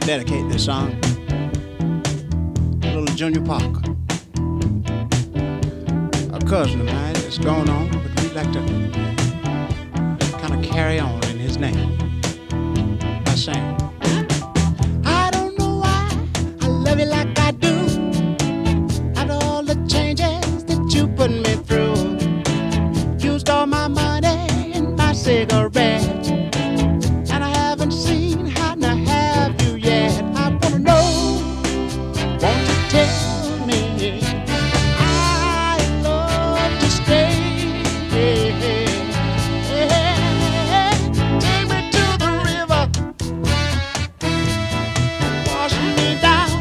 dedicate this song to little Junior Parker, a cousin of mine that's gone on, but we'd like to kind of carry on in his name by saying, I don't know why I love you like I do. After all the changes that you put me through, used all my money and my cigarettes, and I haven't seen how to have you yet. I wanna know, won't you tell me I love to stay? Take me to the river, wash me down.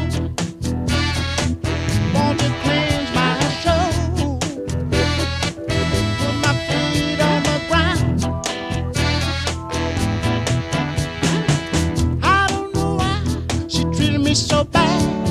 Want to cleanse my soul, put my feet on the ground. I don't know why she treated me so bad.